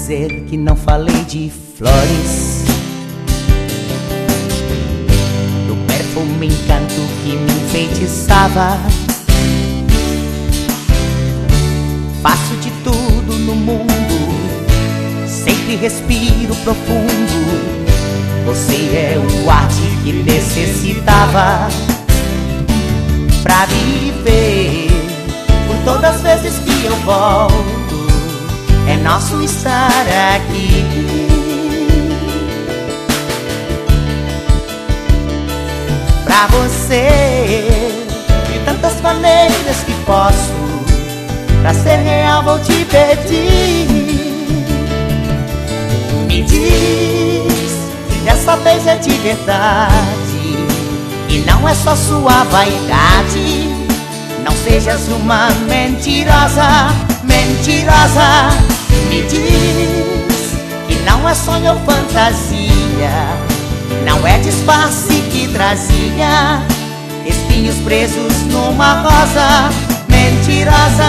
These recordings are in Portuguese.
dizer que não falei de flores, do perfume encanto que me enfeitiçava. Faço de tudo no mundo, sempre respiro profundo. Você é o ar que necessitava pra viver. Por todas as vezes que eu volto, é nosso estar aqui. Pra você, de tantas maneiras que posso, pra ser real vou te pedir. Me diz que dessa vez é de verdade e não é só sua vaidade. Não sejas uma mentirosa, mentirosa. Me diz que não é sonho ou fantasia, não é disfarce que trazia espinhos presos numa rosa mentirosa.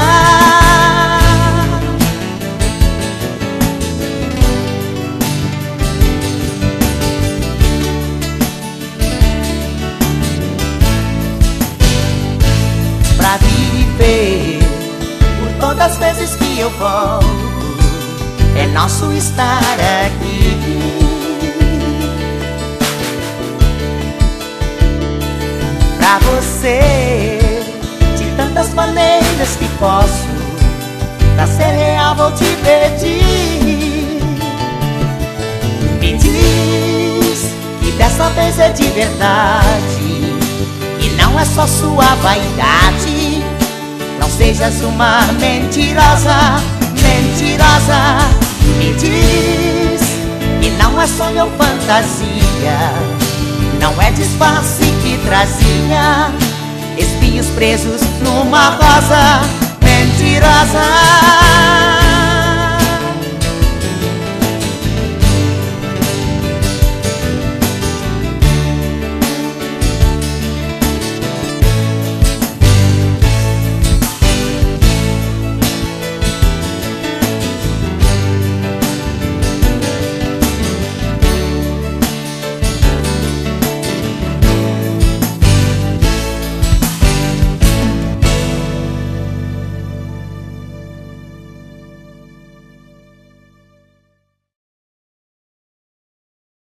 Pra viver, por todas as vezes que eu volto, é nosso estar aqui. Pra você, de tantas maneiras que posso, pra ser real vou te pedir. Me diz que dessa vez é de verdade e não é só sua vaidade. Não sejas uma mentirosa, mentirosa. Me diz que não é sonho ou fantasia, não é disfarce que trazia espinhos presos numa rosa mentirosa.